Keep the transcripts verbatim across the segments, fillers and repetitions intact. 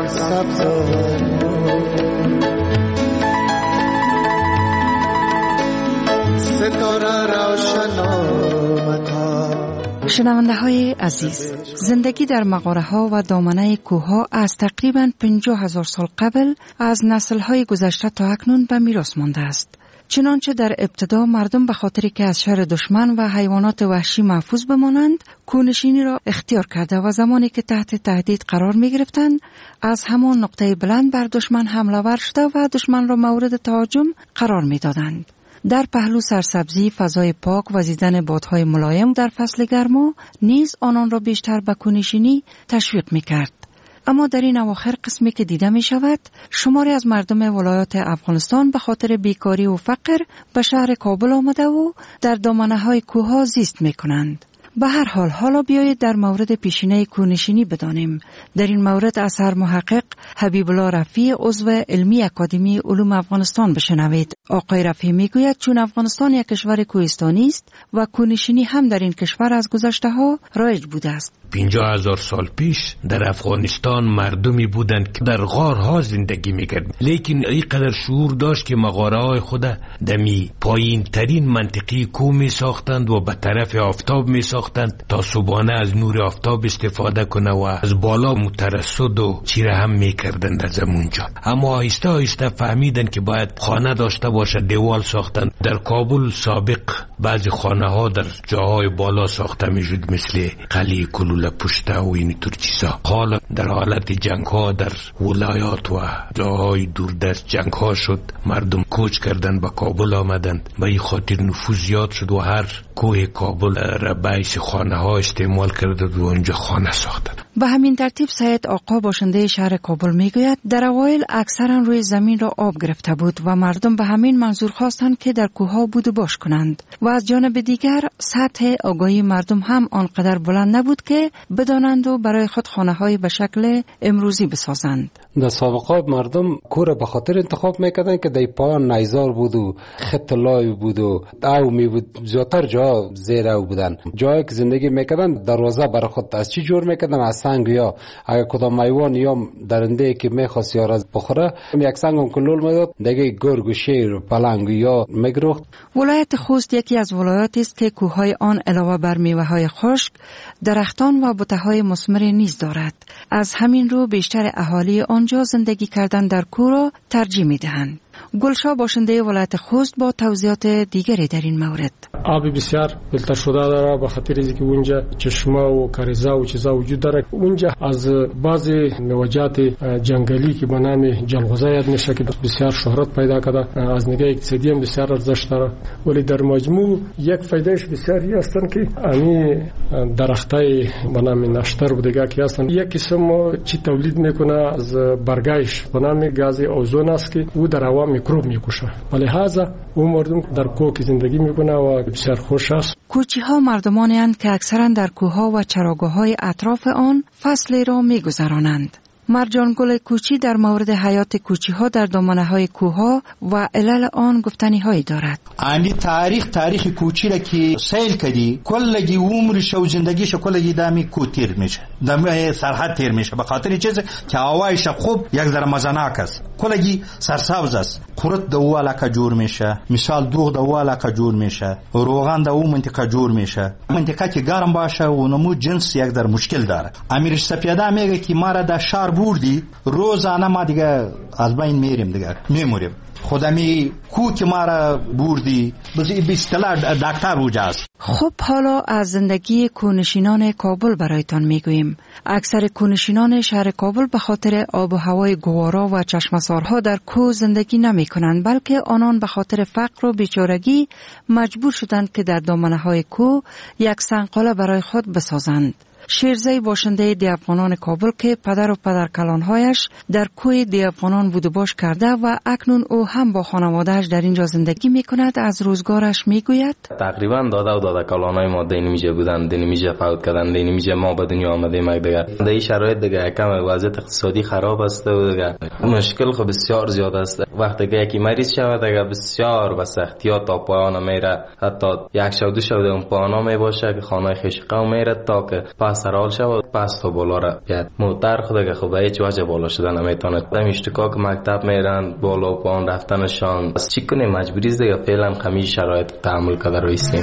سبز ستاره روشن آمد. شنونده های عزیز، زندگی در مغاره ها و دامنه کوه ها از تقریباً پنجاه هزار سال قبل از نسل های گذشته تا اکنون به میراث مانده است. چنانچه در ابتدا مردم به خاطری که از شر دشمن و حیوانات وحشی محفوظ بمانند، کوهنشینی را اختیار کرده و زمانی که تحت تهدید قرار می گرفتند، از همان نقطه بلند بر دشمن حمله ور شده و دشمن را مورد تهاجم قرار می دادند. در پهلو سرسبزی، فضای پاک و دیدن بادهای ملایم در فصل گرما نیز آنان را بیشتر به کوهنشینی تشویق می کرد. اما در این اواخر قسمی که دیده می شود، شماری از مردم ولایات افغانستان به خاطر بیکاری و فقر به شهر کابل آمده و در دامنه های کوه ها زیست می کنند. به هر حال حالا بیایید در مورد پیشینه کوهنشینی بدانیم. در این مورد از هر محقق حبیب الله رفیع عضو علمی اکادمی علوم افغانستان بشنوید. آقای رفیع میگوید چون افغانستان یک کشور کوهستانی است و کوهنشینی هم در این کشور از گذشته ها رایج بوده است. پنجاه هزار سال پیش در افغانستان مردمی بودند که در غارها زندگی میکرد، لیکن اینقدر شعور داشت که مغاره‌های خود دمی پایین ترین منطقه کوه می ساختند و به طرف آفتاب می ساختند تا صبحانه از نور آفتاب استفاده کنه و از بالا مترصد و چیره هم میکردند از اونجا. اما آهسته آهسته فهمیدند که باید خانه داشته باشه، دیوال ساختند. در کابل سابق بعضی خانه ها در جاهای بالا ساخته میشد مثل قلعه کلوله پشته و اینطور چیزا. حالا در حالت جنگ ها در ولایات و جاهای دوردست جنگ ها شد، مردم کوچ کردن به کابل آمدند. به این خاطر نفوذ زیاد شد و هر کوه کابل را بیس خانه ها استعمال کرد و اونجا خانه ساختند. به همین ترتیب سید آقا باشنده شهر کابل میگوید در اوایل اکثرا روی زمین را آب گرفته بود و مردم به همین منظور خواستند که در کوه ها بود و باش کنند و از جانب دیگر سطح آگاهی مردم هم آنقدر بلند نبود که بدانند و برای خود خانه های به شکل امروزی بسازند. در سابقات مردم کوره به خاطر انتخاب میکردن که در پایان نیزار بود و خط لای بود و او می بود، زیادتر جا زیر او بودن. جایی که زندگی میکردن دروازه برای خود از چی جور میکردن؟ از سنگ، یا اگر کدام حیوان یا درنده که میخواست یا را بخوره یک سنگ هم کلول میداد، دیگه گرگ و شیر و پلنگ یا میگرفت. ولایت خوست یکی از ولایاتی است که کوههای آن علاوه بر میوه‌های خشک، درختان و بوته‌های مثمر نیز دارد. از همین رو بیشتر اهالی آنجا زندگی کردن در کوه را ترجیح می‌دهند. گلشاه باشنده ولایت خوست با توضیحات دیگری در این مورد. آب بسیار فیلتر شده داره به خاطر اینکه اونجا چشمه و کاریزا و چیزا وجود داره. اونجا از بعضی موجات جنگلی که به نام جلغوزه یاد میشه که بسیار شهرت پیدا کرده، از نگاه اقتصادی هم بسیار ارزش داره. ولی در مجموع یک فایدهش بسیاری هستن که امی درختای به نام نشتر و دیگه که هستن، یک قسم چی تولید میکنه از برگایش به نام گاز اوزون است که او در هوا میکروب میکشه. ولی لحاظا اون مردم در کوه که زندگی میکنه و بسیار خوش است. کوچی ها مردمانی اند که اکثرا در کوه ها و چراگاه های اطراف آن فصل را میگذرانند. مرجان گل کوچی در مورد حیات کوچی ها در دامنه های کوه ها و علل آن گفتنی هایی دارد. آنی تاریخ تاریخ کوچی را که سیل کردی کلگی عمرش و زندگیش کلگی دامی کو تیر میشه، دامی سرحد تیر میشه، به خاطر چیزی که هوایش خوب یک ذره مزناک است، کلگی سرسبز است. خورت دو علاقه جور میشه، مثال دوغ دو علاقه جور میشه، روغن دو منطقه جور میشه. منطقه که گرم باشه و نمو جنس یک در مشکل داره. امیرش سپیده میگه که ما را در شهر بردی، روزانه ما دیگه از بین میریم، دیگه میموریم. خودمی کو که ما را بردی بزی به اصطلاح دکتر وجاست. خب حالا از زندگی کوهنشینان کابل برایتان میگوییم. اکثر کوهنشینان شهر کابل به خاطر آب و هوای گوارا و چشمسارها در کوه زندگی نمی کنند، بلکه آنان به خاطر فقر و بیچارگی مجبور شدند که در دامنه های کوه یک سنگقاله برای خود بسازند. شیرزی باشنده دیافغانان کابل که پدر و پدر کلانهایش در کوه دیافغانان بود و باش کرده و اکنون او هم با خانوادهش در اینجا زندگی می کند، از روزگارش می گوید. تقریبا داده و داده کلانهای ما دینمیجه بودن، دینمیجه فوت کردن، دینمیجه ما به دنیا آمده ما دیگه. در این شرایط دیگه کم وضعیت اقتصادی خراب است و دیگه مشکل خب بسیار زیاد است. وقتی که یکی مریض شود اگر بسیار به سختیات تا پایان میره، حتی یک شب دو شب اون پایان می باشه که خانه خیش قوم میره تا که پس سرال شود پس تا بالا را بیاد. موتر خود که خب هیچ وجه بالا شدن نمیتونه. دم اشتکا که مکتب میرن بالا و پایان رفتنشان بس چی کنه مجبوری است دیگه. فعلا همین شرایط تحمل کرده رویستیم.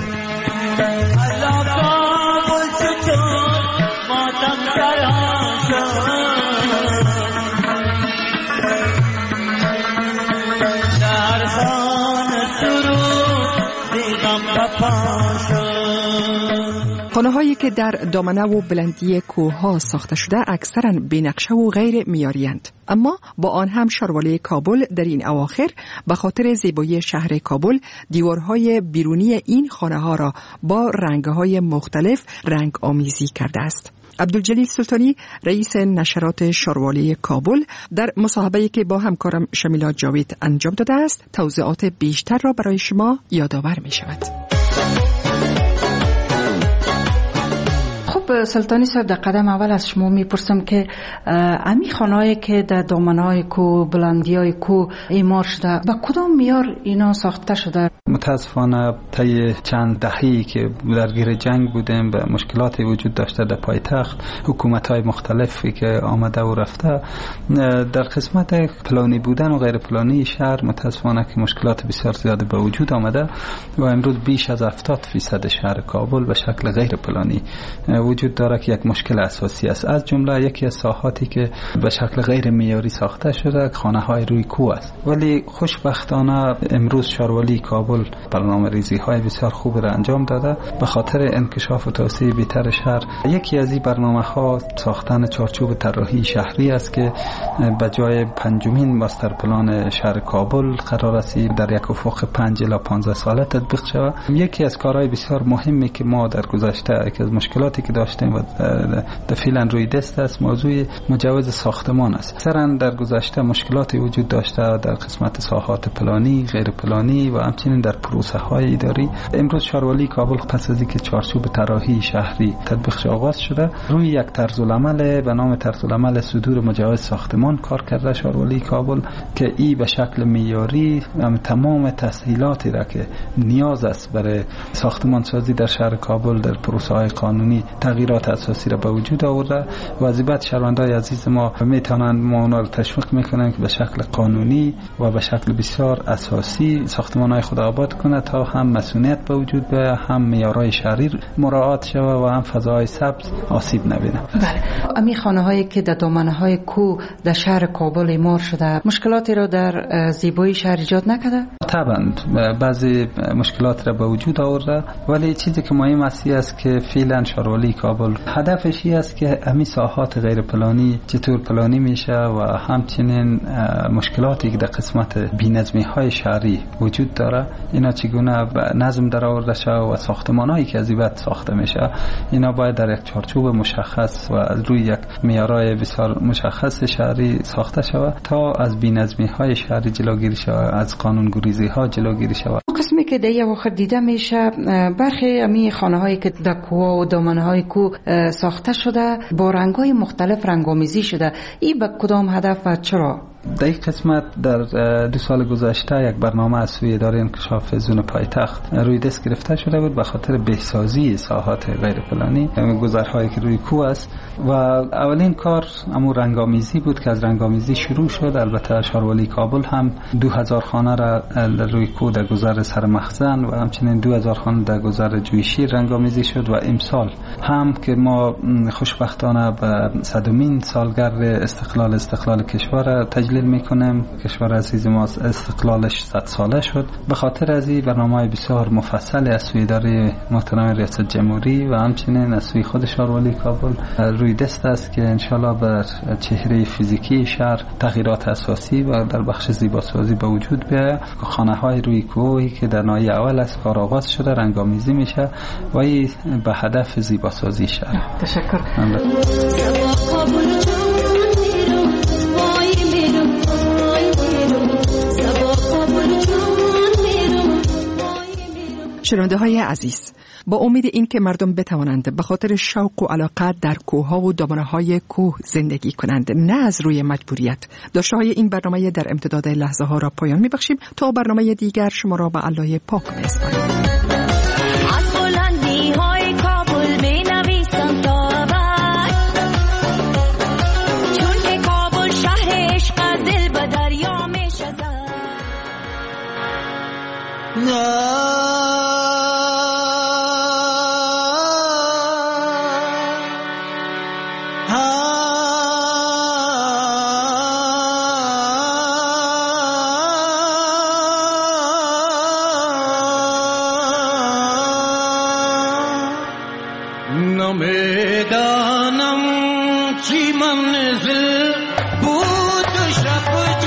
خانه هایی که در دامنه و بلندی کوه ها ساخته شده اکثرا بی‌نقشه و غیر معیاری‌اند، اما با آن هم شاروالی کابل در این اواخر به خاطر زیبایی شهر کابل دیوارهای بیرونی این خانه ها را با رنگ‌های مختلف رنگ آمیزی کرده است. عبدالجلیل سلطانی رئیس نشرات شاروالی کابل در مصاحبه‌ای که با همکارم شمیلا جاوید انجام داده است توضیحات بیشتر را برای شما یادآور می شود. خب سلطانی صاحب، در قدم اول از شما میپرسم که امی خانه‌ای که در دامنه‌های کو بلندی‌های کو اعمار شده با کدام معیار اینا ساخته شده؟ متاسفانه طی چند دهه‌ای که درگیر جنگ بودیم و مشکلاتی وجود داشته در پایتخت، حکومت‌های مختلفی که آمده و رفته، در قسمت پلانی بودن و غیر پلانی شهر متاسفانه که مشکلات بسیار زیادی به وجود آمده و امروز بیش از هفتاد درصد شهر کابل به شکل غیر پلانی وجود داره که یک مشکل اساسی است. از جمله یکی از ساحاتی که به شکل غیر معیاری ساخته شده خانه‌های روی کوه است، ولی خوشبختانه امروز شاروالی کابل برنامه‌ریزی‌های بسیار خوب را انجام داده به خاطر انکشاف و توسعه بهتر شهر. یکی از این برنامه‌ها ساختن چارچوب طراحی شهری است که به جای پنجمین ماستر پلان شهر کابل قرار است در یک افق پنج الی پانزده ساله تطبیق شود. یکی از کارهای بسیار مهمی که ما در گذشته یکی از مشکلاتی که داشتیم و در فعلا روی دست است موضوع مجوز ساختمان است. اکثرا در گذشته مشکلاتی وجود داشته در قسمت ساحات پلانی، غیر پلانی و همچنین در پروسه های اداری. امروز شاروالی کابل پس از اینکه چارچوب طراحی شهری تطبیق آغاز شده روی یک طرزالعمل به نام طرزالعمل صدور مجوز ساختمان کار کرده شاروالی کابل که ای به شکل معیاری تمام تسهیلاتی را که نیاز است برای ساختمان سازی در شهر کابل در پروسه های قانونی تغییرات اساسی را به وجود آورده و از بعد شهروندان عزیز ما میتونند ما اونا رو تشویق میکنن که به شکل قانونی و به شکل بسیار اساسی ساختمان‌های خود آباد کنه تا هم مسئولیت به وجود بیاید، هم معیارهای شهری مراعات شود و هم فضای سبز آسیب نبینه. بله، امی خانه‌هایی که در دامنه‌های کوه در شهر کابل اعمار شده مشکلاتی را در زیبایی شهر ایجاد نکرده؟ طبعا بعضی مشکلات را به وجود آورده، ولی چیزی که مهم است که فعلا شاروالی کابل هدفش این است که همین ساحات غیر پلانی چطور پلانی میشه و همچنین مشکلاتی که در قسمت بی‌نظمی های شهری وجود داره اینا چگونه نظم در آورده شود و ساختمانایی که از این بعد ساخته میشه اینا باید در یک چارچوب مشخص و از روی یک معیارهای بسیار مشخص شهری ساخته شود تا از بی‌نظمی های شهری جلوگیری شود، از قانونگریزی ها جلوگیری شود. قسمی که در واقع دیده میشه برخی امی خانه هایی که در کوه و دامنه های کوه ساخته شده با رنگ های مختلف رنگامیزی شده، این به کدام هدف و چرا؟ در این قسمت در دو سال گذشته یک برنامه از سوی اداره انکشاف زون پایتخت روی دست گرفته شده بود به خاطر بهسازی ساحات غیر پلانی گذرهایی که روی کوه است و اولین کار امو رنگامیزی بود که از رنگامیزی شروع شد. البته شاروالی کابل هم دو هزار خانه را روی کوه در گذر سر مخزن و همچنین دو هزار خانه در گذر جویشیر رنگامیزی شد و امسال هم که ما خوشبختانه به صدمین سالگرد استقلال استقلال کشور تجلیل میکنم. کشور عزیز ما استقلالش صد ساله شد. به خاطر از این برنامه بسیار مفصل از سوی اداره محترم ریاست جمهوری و همچنین از سوی خود شاروالی کابل روی دست است که انشالله بر چهره فیزیکی شهر تغییرات اساسی و در بخش زیباسازی به وجود بیاید. خانه های روی کوهی که در ناحیه اول از کار آغاز شده رنگامیزی میشه و این به هدف زیباسازی شهر. تشکر. شنونده های عزیز، با امید اینکه مردم بتوانند به خاطر شوق و علاقه در کوهها و دامنه‌های کوه زندگی کنند، نه از روی مجبوریت. داشته‌های این برنامه در امتداد لحظه ها را پایان می‌بخشیم تا برنامه دیگر شما را به الله پاک می‌سپاریم. نمیدانم چی منزل بود شب